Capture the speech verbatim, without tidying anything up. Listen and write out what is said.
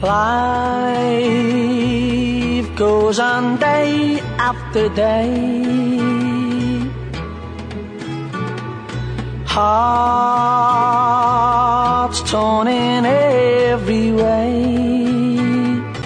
Life goes on day after day. Hearts torn in every way.